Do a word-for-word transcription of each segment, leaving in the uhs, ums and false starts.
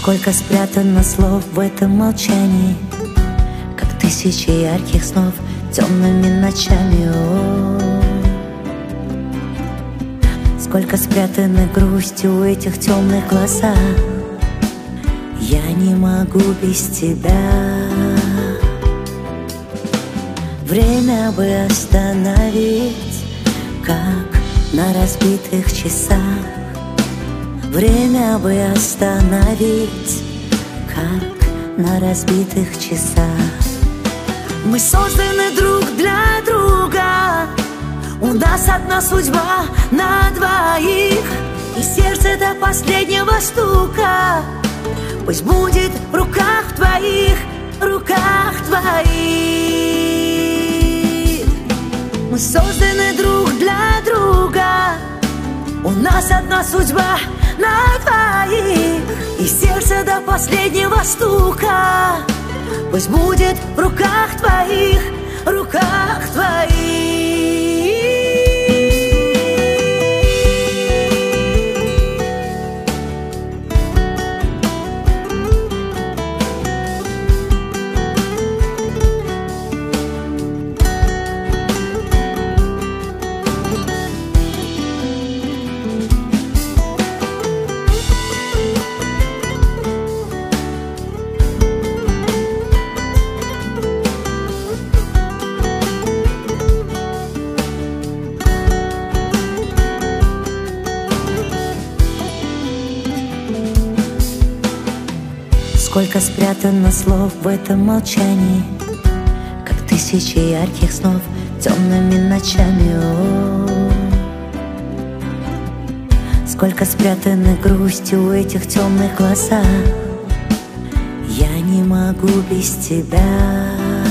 Сколько спрятано слов в этом молчании, как тысячи ярких снов темными ночами. О, сколько спрятано грусти у этих темных глазах. Я не могу без тебя. Время бы остановить, как на разбитых часах. Время бы остановить, как на разбитых часах. Мы созданы друг для друга, у нас одна судьба на двоих, и сердце до последнего стука пусть будет в руках твоих, руках твоих. Мы созданы друг для друга, у нас одна судьба на двоих, и сердце до последнего стука пусть будет в руках твоих, руках твоих. Сколько спрятано слов в этом молчании, как тысячи ярких снов темными ночами. О, сколько спрятано грусти у этих темных глазах. Я не могу без тебя.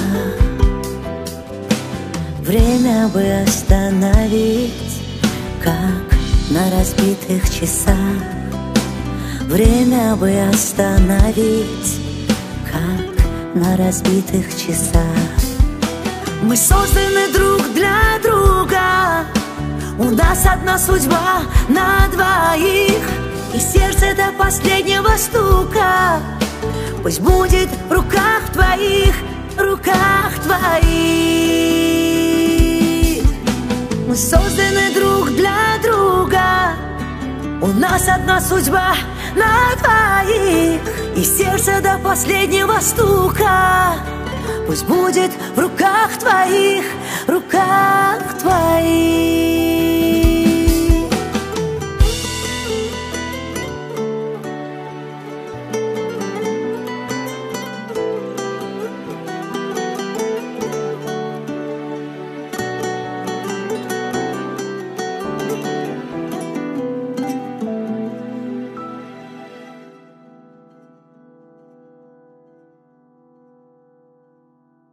Время бы остановить, как на разбитых часах. Время бы остановить, как на разбитых часах. Мы созданы друг для друга, у нас одна судьба на двоих, и сердце до последнего стука пусть будет в руках твоих, руках твоих. Мы созданы друг для друга, у нас одна судьба на двоих, и сердце до последнего стука пусть будет в руках твоих, руках